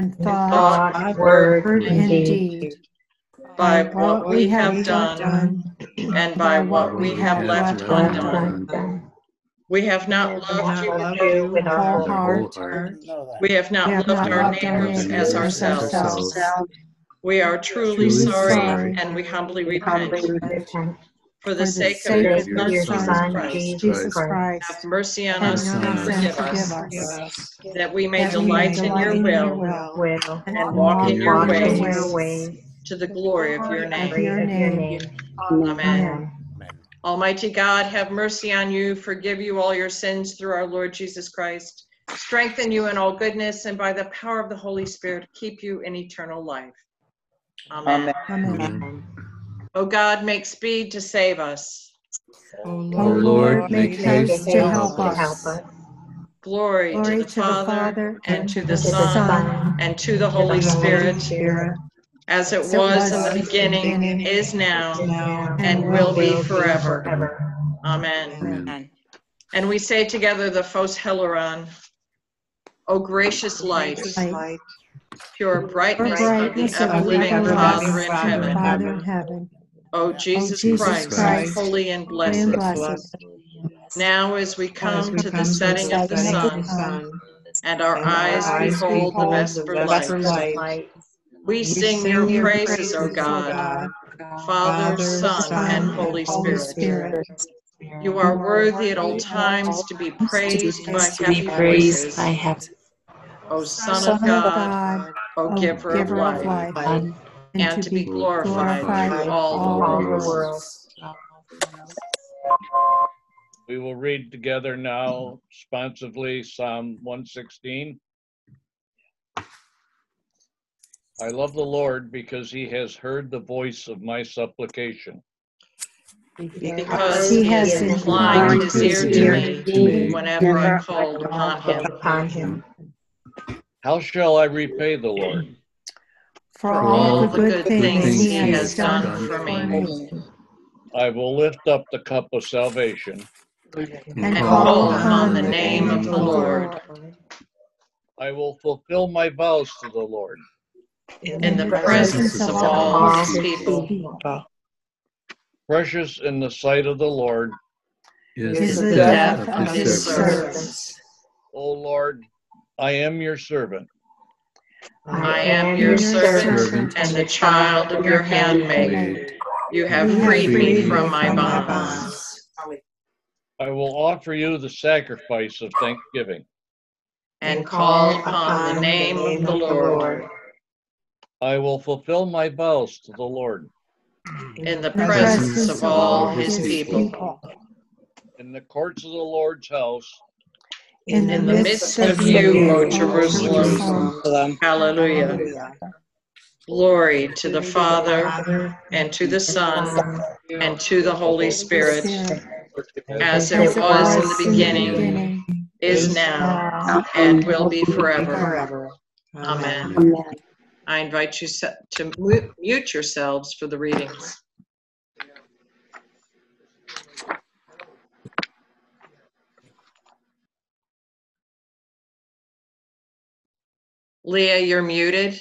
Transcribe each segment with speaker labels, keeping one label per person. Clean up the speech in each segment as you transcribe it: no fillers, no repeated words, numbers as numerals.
Speaker 1: in
Speaker 2: in
Speaker 1: thought,
Speaker 2: thought,
Speaker 1: word,
Speaker 2: word,
Speaker 1: and deed,
Speaker 2: by what we have done, and by what we have left undone. We have not loved you with our whole heart. We have not loved our neighbors as ourselves. We are truly sorry, and we humbly repent. For the sake of your Son,
Speaker 1: Jesus Christ,
Speaker 2: have mercy on
Speaker 1: have
Speaker 2: us and
Speaker 1: mercy
Speaker 2: forgive
Speaker 1: and
Speaker 2: us, that we may
Speaker 1: that we may
Speaker 2: delight in your will
Speaker 1: and
Speaker 2: walk in your
Speaker 1: ways
Speaker 2: ways to the glory of your
Speaker 1: of
Speaker 2: name.
Speaker 1: your name.
Speaker 2: Amen. Almighty God, have mercy on you, forgive you all your sins through our Lord Jesus Christ, strengthen you in all goodness, and by the power of the Holy Spirit, keep you in eternal life. Amen.
Speaker 1: Amen.
Speaker 2: O God, make speed to save us.
Speaker 1: O Lord, make haste to help us.
Speaker 2: Glory to the Father, and to the Son, and to the Holy Spirit, as it was in the beginning, is now, and will be forever. Amen. And we say together the Phos Hilaron, O gracious light, pure brightness of the ever-living Father in heaven, O Jesus Christ, holy and blessed. Now as we come to the setting of the sun, and our eyes behold the vesper light, we sing your praises, O God, Father, Son, and Holy Spirit. You are worthy at all times to be praised by happy voices, O Son of God, O Giver of life, and to be glorified through all the worlds.
Speaker 3: We will read together now, responsively, Psalm 116. I love the Lord because he has heard the voice of my supplication.
Speaker 2: Because he has inclined his ear to me whenever I called upon him.
Speaker 3: How shall I repay the Lord?
Speaker 1: For all the good things he has done
Speaker 2: for me.
Speaker 3: I will lift up the cup of salvation
Speaker 1: and call upon
Speaker 2: the name of the Lord.
Speaker 3: I will fulfill my vows to the Lord
Speaker 2: in the presence of all his people.
Speaker 3: Precious in the sight of the Lord
Speaker 1: is the death of his servants.
Speaker 3: O Lord, I am your servant.
Speaker 2: I am your servant and the child of your handmaid. You have freed me from my bonds.
Speaker 3: I will offer you the sacrifice of thanksgiving
Speaker 2: and call upon the name of the Lord.
Speaker 3: I will fulfill my vows to the Lord
Speaker 2: in the presence of all his people.
Speaker 3: In the courts of the Lord's house.
Speaker 2: In the midst of you, O Jerusalem. Hallelujah. Glory to the Father, and to the Son, and to the Holy Spirit, as it was in the beginning, is now, and will be forever. Amen. I invite you to mute yourselves for the readings. Leah, you're muted.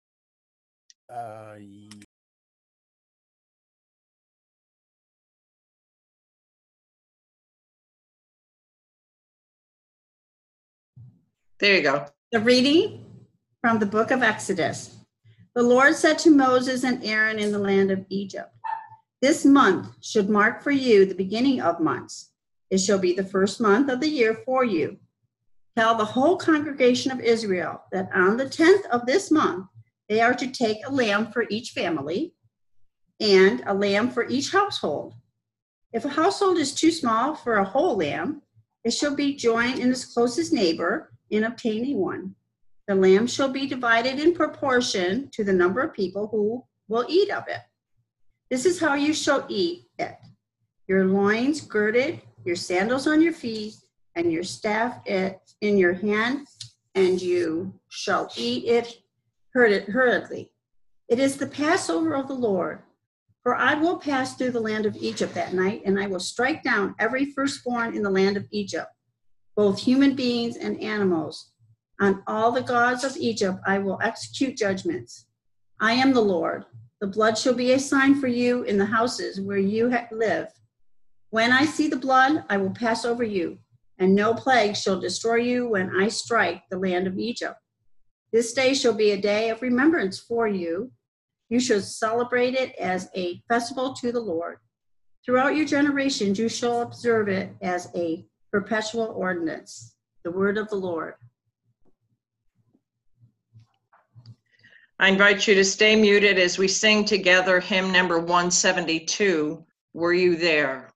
Speaker 2: There you go.
Speaker 4: The reading from the book of Exodus. The Lord said to Moses and Aaron in the land of Egypt, "This month should mark for you the beginning of months. It shall be the first month of the year for you. Tell the whole congregation of Israel that on the 10th of this month, they are to take a lamb for each family and a lamb for each household. If a household is too small for a whole lamb, it shall be joined in its closest neighbor in obtaining one. The lamb shall be divided in proportion to the number of people who will eat of it. This is how you shall eat it. Your loins girded, your sandals on your feet, and your staff in your hand, and you shall eat it hurriedly. It is the Passover of the Lord. For I will pass through the land of Egypt that night, and I will strike down every firstborn in the land of Egypt, both human beings and animals. On all the gods of Egypt I will execute judgments. I am the Lord. The blood shall be a sign for you in the houses where you live. When I see the blood, I will pass over you, and no plague shall destroy you when I strike the land of Egypt. This day shall be a day of remembrance for you. You shall celebrate it as a festival to the Lord. Throughout your generations, you shall observe it as a perpetual ordinance. The word of the Lord.
Speaker 2: I invite you to stay muted as we sing together hymn number 172, Were You There?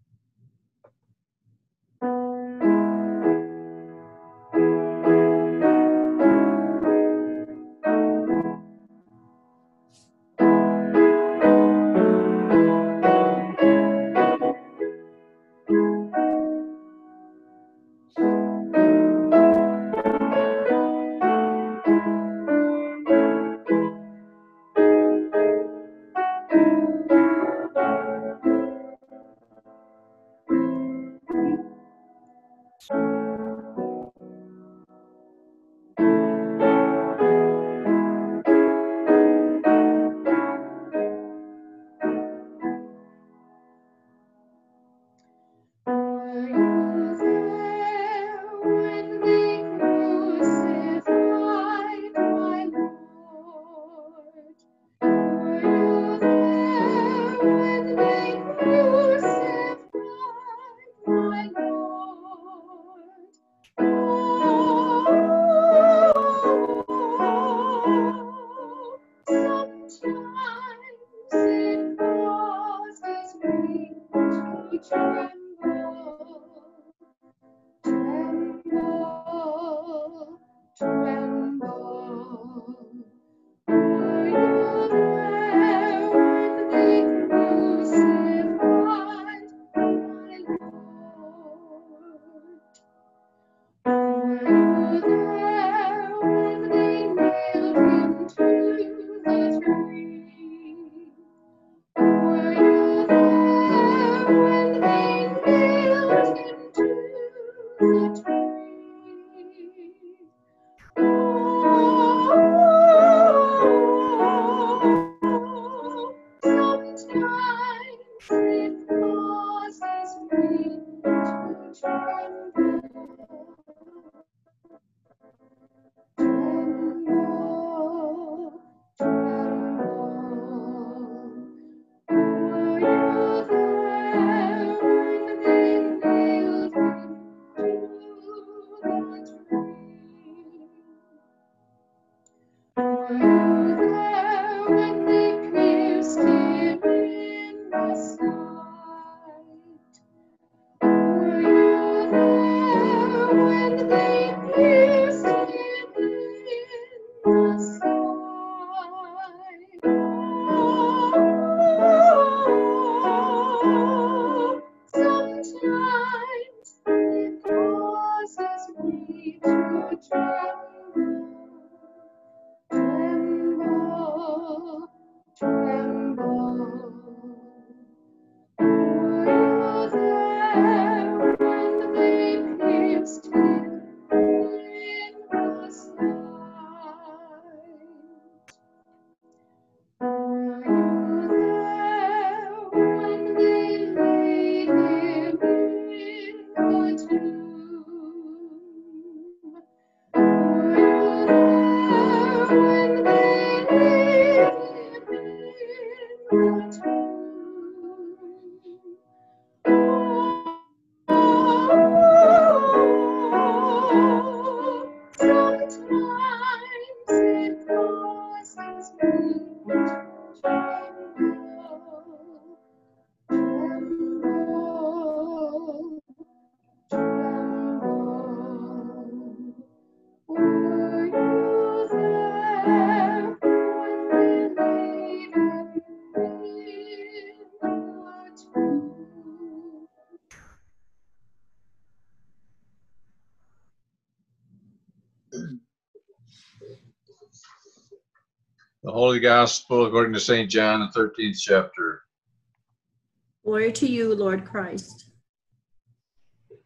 Speaker 5: The Holy Gospel according to St. John, the 13th chapter.
Speaker 4: Glory to you, Lord Christ.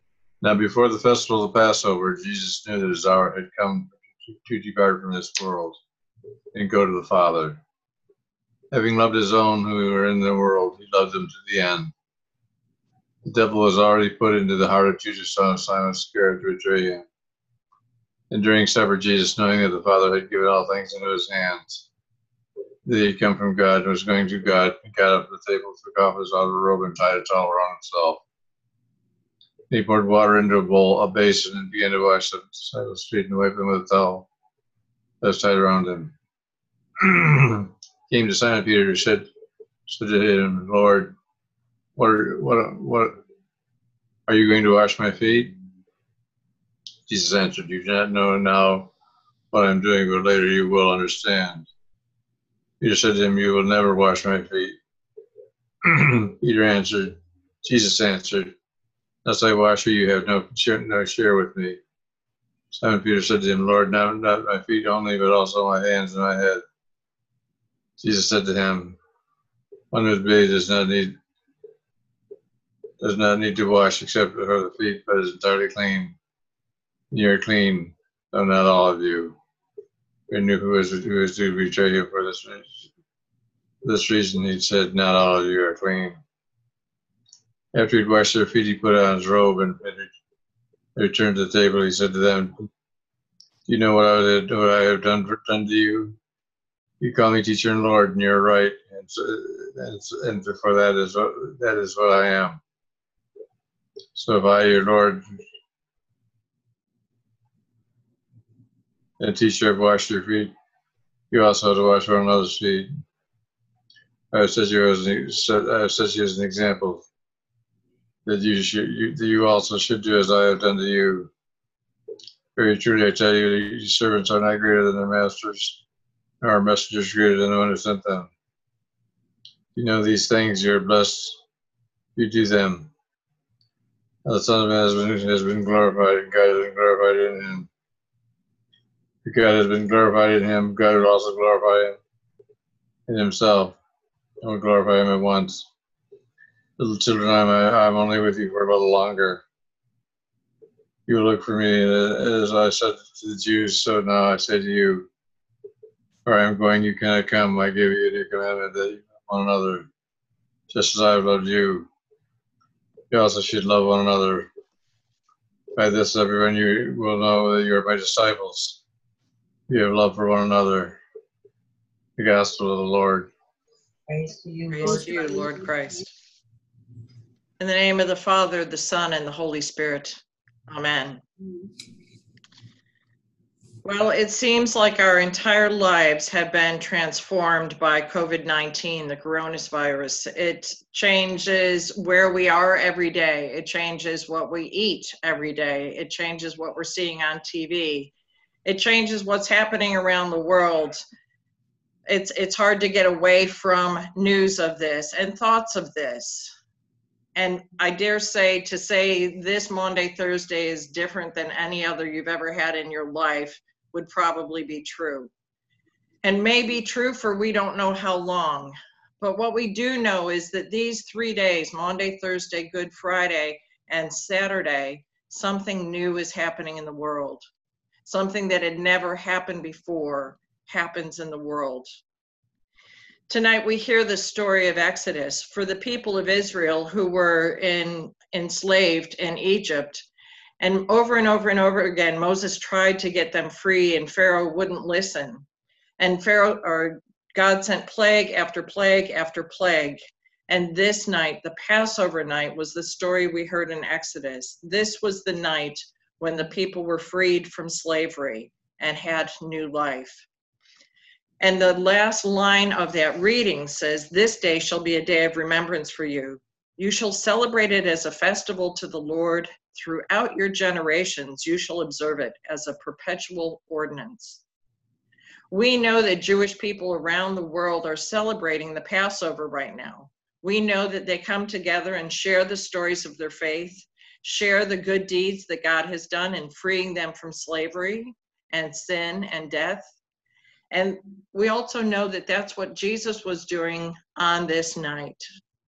Speaker 5: Now before the festival of the Passover, Jesus knew that his hour had come to depart from this world and go to the Father. Having loved his own who were in the world, he loved them to the end. The devil was already put into the heart of Judas, son of Simon Iscariot, to betray him. And during supper, Jesus, knowing that the Father had given all things into his hands, that he had come from God and was going to God, he got up from the table, took off his outer robe, and tied a towel around himself. He poured water into a basin, and began to wash the disciples' feet and wipe them with a towel that was tied around him. Came to Simon Peter, who said to him, Lord, what are you going to wash my feet? Jesus answered, you do not know now what I'm doing, but later you will understand. Peter said to him, you will never wash my feet. Jesus answered, unless I wash you, you have no share with me. Simon Peter said to him, Lord, not my feet only, but also my hands and my head. Jesus said to him, one who is bathed does not need to wash except for the feet, but is entirely clean. You are clean, though not all of you. We knew who was to betray you for this reason. For this reason, he said, not all of you are clean. After he'd washed their feet, he put on his robe and returned to the table. He said to them, do you know what I have done to you? You call me teacher and Lord, and you're right. And for that is what I am. So if I, your Lord and teacher, have washed your feet, you also have to wash one another's feet. I have set you as an example that you also should do as I have done to you. Very truly, I tell you, your servants are not greater than their masters, nor are messengers greater than the one who sent them. You know these things, you're blessed. You do them. Now the Son of Man has been glorified, and God has been glorified in him. If God has been glorified in him, God will also glorify him in himself, and will glorify him at once. Little children, I'm only with you for a little longer. You will look for me, as I said to the Jews, so now I say to you, where I am going, you cannot come. I give you a new commandment that you love one another, just as I have loved you. You also should love one another. By this, everyone you will know that you are my disciples. You have love for one another. The gospel of the Lord.
Speaker 2: Praise to you, Lord Christ. In the name of the Father, the Son, and the Holy Spirit. Amen. Well, it seems like our entire lives have been transformed by COVID-19, the coronavirus. It changes where we are every day. It changes what we eat every day. It changes what we're seeing on TV. It changes what's happening around the world. It's hard to get away from news of this and thoughts of this. And I dare say to say this Maundy Thursday is different than any other you've ever had in your life would probably be true. And may be true for we don't know how long. But what we do know is that these 3 days, Maundy, Thursday, Good Friday, and Saturday, something new is happening in the world. Something that had never happened before happens in the world. Tonight we hear the story of Exodus for the people of Israel who were enslaved in Egypt. And over and over and over again, Moses tried to get them free, and Pharaoh wouldn't listen. And God sent plague after plague after plague. And this night, the Passover night, was the story we heard in Exodus. This was the night when the people were freed from slavery and had new life. And the last line of that reading says, "This day shall be a day of remembrance for you. You shall celebrate it as a festival to the Lord. Throughout your generations, you shall observe it as a perpetual ordinance." We know that Jewish people around the world are celebrating the Passover right now. We know that they come together and share the stories of their faith, share the good deeds that God has done in freeing them from slavery and sin and death. And we also know that that's what Jesus was doing on this night.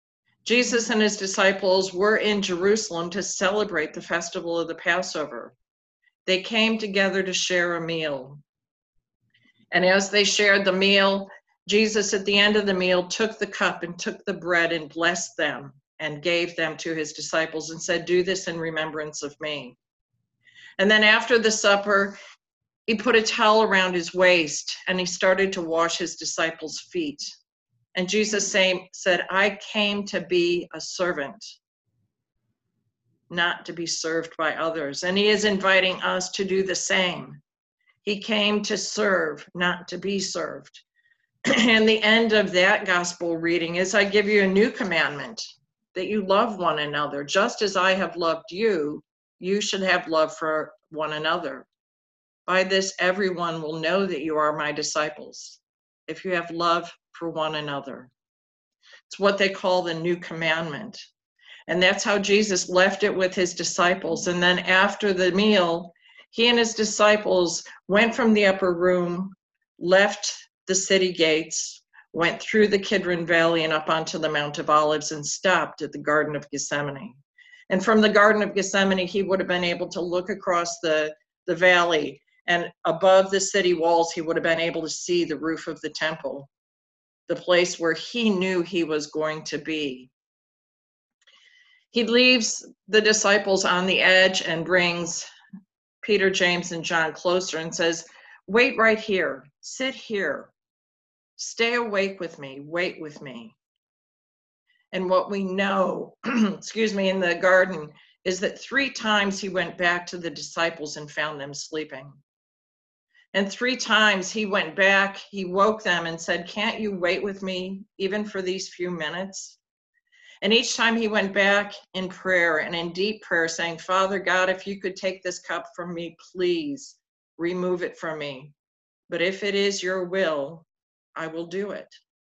Speaker 2: Jesus and his disciples were in Jerusalem to celebrate the festival of the Passover. They came together to share a meal. And as they shared the meal, Jesus at the end of the meal took the cup and took the bread and blessed them and gave them to his disciples and said, "Do this in remembrance of me." And then after the supper, he put a towel around his waist and he started to wash his disciples' feet. And Jesus said, "I came to be a servant, not to be served by others." And he is inviting us to do the same. He came to serve, not to be served. And the end of that gospel reading is, "I give you a new commandment, that you love one another. Just as I have loved you, you should have love for one another. By this, everyone will know that you are my disciples, if you have love for one another." It's what they call the new commandment. And that's how Jesus left it with his disciples. And then after the meal, he and his disciples went from the upper room, left the city gates, went through the Kidron Valley and up onto the Mount of Olives and stopped at the Garden of Gethsemane. And from the Garden of Gethsemane, he would have been able to look across the valley, and above the city walls, he would have been able to see the roof of the temple, the place where he knew he was going to be. He leaves the disciples on the edge and brings Peter, James, and John closer and says, "Wait right here, sit here, stay awake with me, wait with me." And what we know, in the garden is that 3 times he went back to the disciples and found them sleeping. And 3 times he went back, he woke them and said, "Can't you wait with me even for these few minutes?" And each time he went back in prayer and in deep prayer saying, "Father God, if you could take this cup from me, please remove it from me. But if it is your will, I will do it."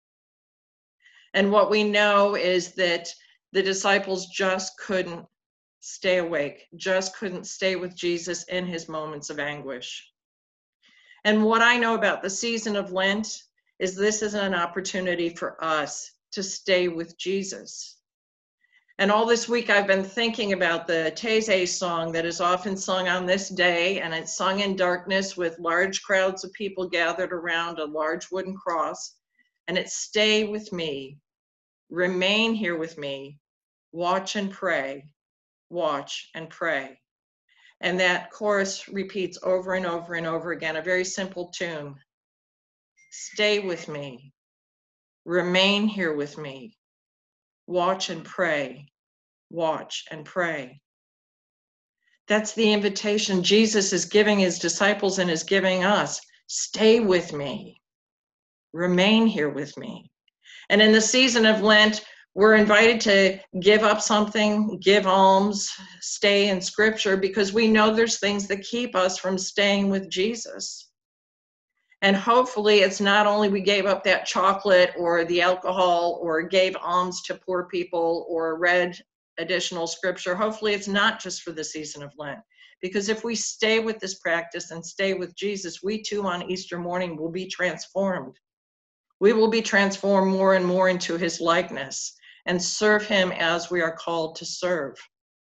Speaker 2: And what we know is that the disciples just couldn't stay awake, just couldn't stay with Jesus in his moments of anguish. And what I know about the season of Lent is this is an opportunity for us to stay with Jesus. And all this week I've been thinking about the Taizé song that is often sung on this day, and it's sung in darkness with large crowds of people gathered around a large wooden cross. And it's, "Stay with me, remain here with me, watch and pray, watch and pray." And that chorus repeats over and over and over again, a very simple tune. Stay with me, remain here with me, watch and pray, watch and pray. That's the invitation Jesus is giving his disciples and is giving us. Stay with me, remain here with me. And in the season of Lent, we're invited to give up something, give alms, stay in Scripture, because we know there's things that keep us from staying with Jesus. And hopefully it's not only we gave up that chocolate or the alcohol or gave alms to poor people or read additional Scripture. Hopefully it's not just for the season of Lent. Because if we stay with this practice and stay with Jesus, we too on Easter morning will be transformed. We will be transformed more and more into his likeness and serve him as we are called to serve.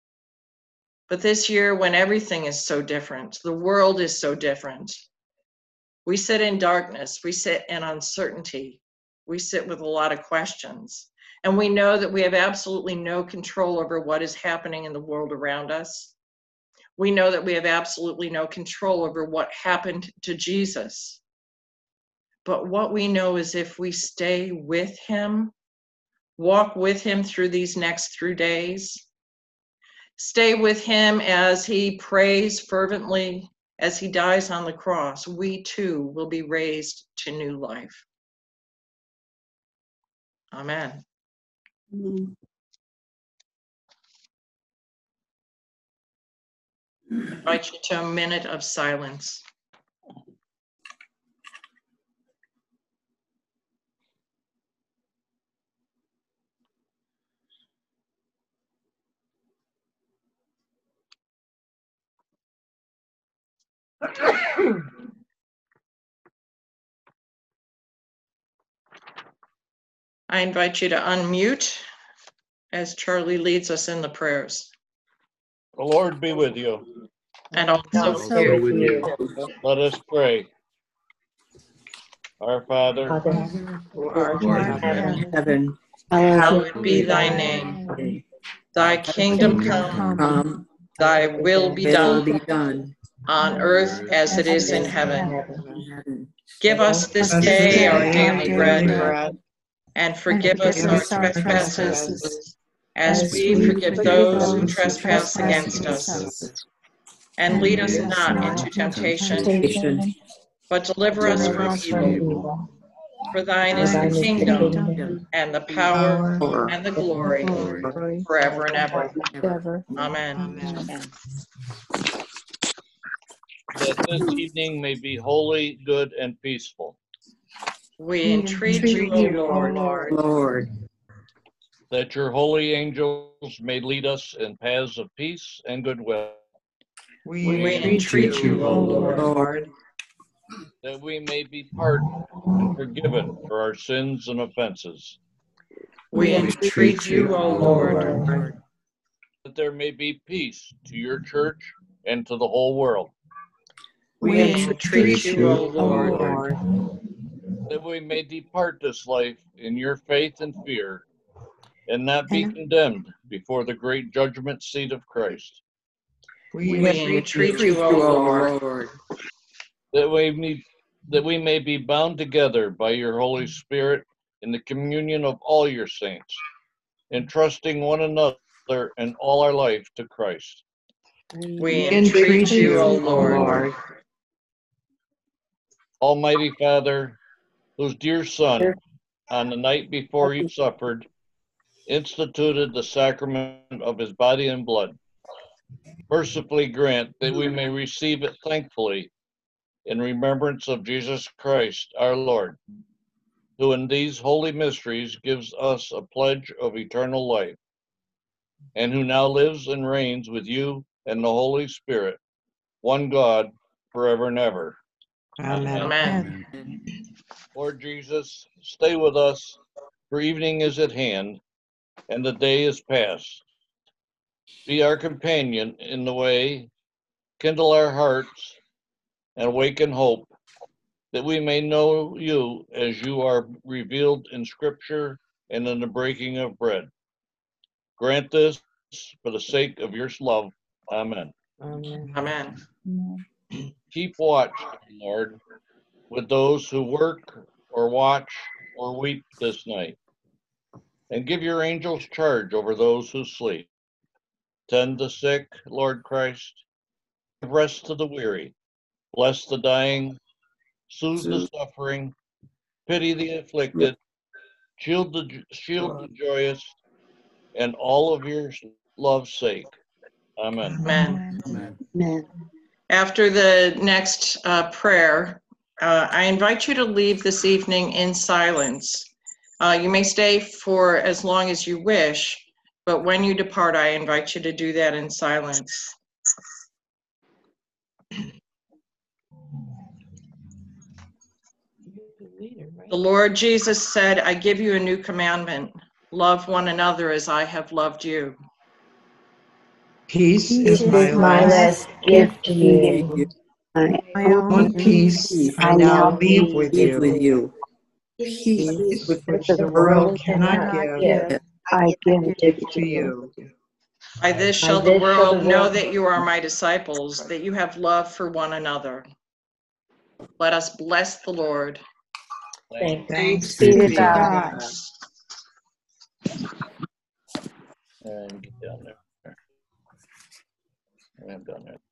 Speaker 2: But this year, when everything is so different, the world is so different, we sit in darkness, we sit in uncertainty, we sit with a lot of questions, and we know that we have absolutely no control over what is happening in the world around us. We know that we have absolutely no control over what happened to Jesus. But what we know is if we stay with him, walk with him through these next 3 days, stay with him as he prays fervently, as he dies on the cross, we too will be raised to new life. Amen.
Speaker 4: Amen.
Speaker 2: I invite you to a minute of silence. I invite you to unmute as Charlie leads us in the prayers.
Speaker 3: The Lord be with you.
Speaker 2: And also
Speaker 1: Also
Speaker 2: with you.
Speaker 3: Let us pray. Our Father,
Speaker 2: Who art
Speaker 1: who
Speaker 2: in
Speaker 1: art in
Speaker 2: heaven,
Speaker 1: heaven,
Speaker 2: hallowed be thy name. Thy kingdom come,
Speaker 1: come,
Speaker 2: thy will be
Speaker 1: will be
Speaker 2: done
Speaker 1: done
Speaker 2: on earth as it is in
Speaker 1: in
Speaker 2: heaven.
Speaker 1: heaven.
Speaker 2: Give us this
Speaker 1: This
Speaker 2: day our
Speaker 1: day
Speaker 2: daily bread, and forgive us our trespasses, as we forgive those who trespass against us. And lead us not into temptation,
Speaker 1: temptation,
Speaker 2: but deliver us from evil. For thine is the kingdom, and the power,
Speaker 1: power,
Speaker 2: and the glory, forever and ever. Amen.
Speaker 3: that this evening may be holy, good, and peaceful,
Speaker 2: We entreat you, O Lord,
Speaker 1: Lord,
Speaker 3: that your holy angels may lead us in paths of peace and goodwill,
Speaker 2: we entreat you, O Lord,
Speaker 3: that we may be pardoned and forgiven for our sins and offenses,
Speaker 2: we entreat you, O Lord,
Speaker 3: that there may be peace to your church and to the whole world,
Speaker 2: we entreat you, O Lord,
Speaker 3: that we may depart this life in your faith and fear, and not be condemned before the great judgment seat of Christ,
Speaker 2: we entreat you, O Lord,
Speaker 3: that we may be bound together by your Holy Spirit in the communion of all your saints, entrusting one another and all our life to Christ.
Speaker 2: we entreat you, O Lord,
Speaker 3: Almighty Father, whose dear Son, on the night before he suffered, instituted the sacrament of his body and blood, mercifully grant that we may receive it thankfully in remembrance of Jesus Christ, our Lord, who in these holy mysteries gives us a pledge of eternal life, and who now lives and reigns with you and the Holy Spirit, one God, forever and ever.
Speaker 2: Amen.
Speaker 3: Lord Jesus, stay with us, for evening is at hand, and the day is past. Be our companion in the way, kindle our hearts, and awaken hope, that we may know you as you are revealed in Scripture and in the breaking of bread. Grant this for the sake of your love. Amen.
Speaker 2: Amen.
Speaker 3: Keep watch, Lord, with those who work or watch or weep this night, and give your angels charge over those who sleep. Tend the sick, Lord Christ. Give rest to the weary. Bless the dying. Soothe the suffering. Pity the afflicted. Shield the joyous, and all of your love's sake. Amen.
Speaker 2: Amen. After the next prayer, I invite you to leave this evening in silence. You may stay for as long as you wish, but when you depart, I invite you to do that in silence. The Lord Jesus said, I give you a new commandment. Love one another as I have loved you.
Speaker 6: Peace is my last gift to you. My own peace I now leave with you. Peace which the world cannot give, I give it to you.
Speaker 2: By this shall the world know that you are my disciples, that you have love for one another. Let us bless the Lord.
Speaker 6: Thanks be to God.
Speaker 3: And get down there. I'm down there.